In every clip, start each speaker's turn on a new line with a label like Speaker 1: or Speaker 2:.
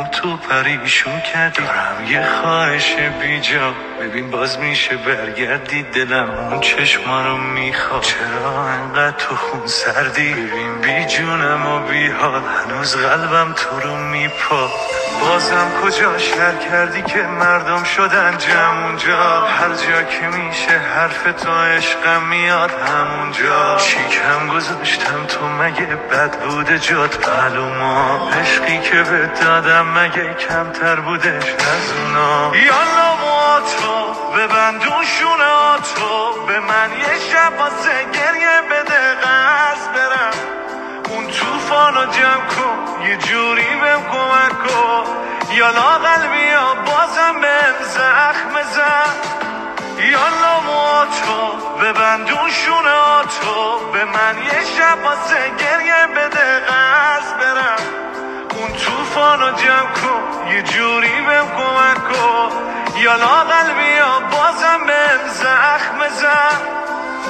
Speaker 1: تو پریشون کردی. دارم یه خواهش بیجا، ببین باز میشه برگردی. دلم اون چشما رو میخواد، چرا انقدر تو خون سردی؟ ببین بی جونم و بی حال، هنوز قلبم تو رو میپاد. بازم کجا شر کردی که مردم شدن جمعونجا؟ هر جا که میشه حرف تو عشقم میاد همونجا. شیکم گذاشتم تو مگه بد بوده جات معلوما؟ عشقی که به دادم مگه کمتر بودش از اونا؟ یالا مواتو ببندون شوناتو، به من یه شب واسه گریه بده قصد برم. اون توفانو جمع کن یه جوری بهم کمک کن. یالا قلبی ها بازم بهم زخم زد. یالا مواتو ببندون شوناتو، به من یه شب واسه گریه بده قصد برم. اون توفانو جمع کن یه جوری بهم کمک کن. یالا قلبی ها بازم بهم زخم زد.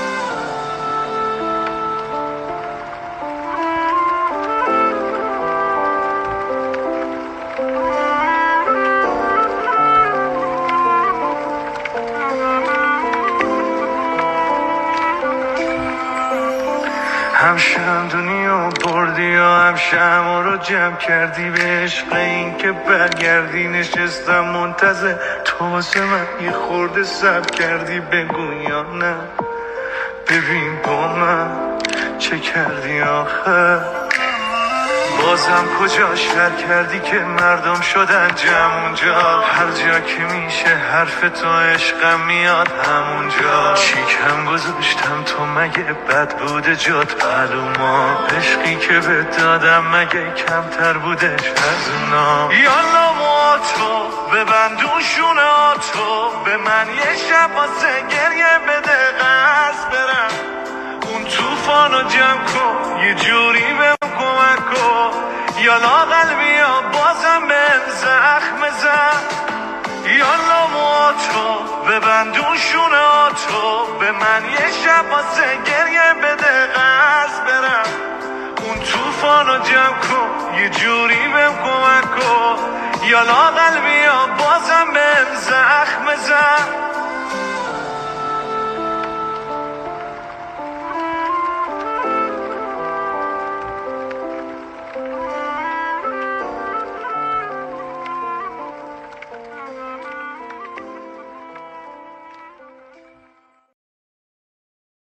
Speaker 1: همشم دنیا بردی یا همشم رو جمع کردی. به عشق این که برگردی نشستم منتظر تو واسه من یه خورده صبر کردی. بگو یا نه ببین با من چه کردی آخر؟ بازم کجا شر کردی که مردم شدن جمعونجا؟ هر جا که میشه حرف تو عشقم میاد همونجا. شیکم گذاشتم تو مگه بد بوده جات معلوما؟ عشقی که به دادم مگه کمتر بودش از اونا؟ یالا مواتو ببندون شوناتو، به من یه شب واسه گریه بده قصد برم. اون توفانو جمع کن یه جوری بهم کمک کن. یالا قلبی ها بازم بهم زخم زد. یالا مواتو ببندون شوناتو، به من یه شب واسه گریه بده قصد برم. اون توفانو جمع کن یه جوری بهم کمک کن. یالا قلبی ها بازم بهم زخم زد.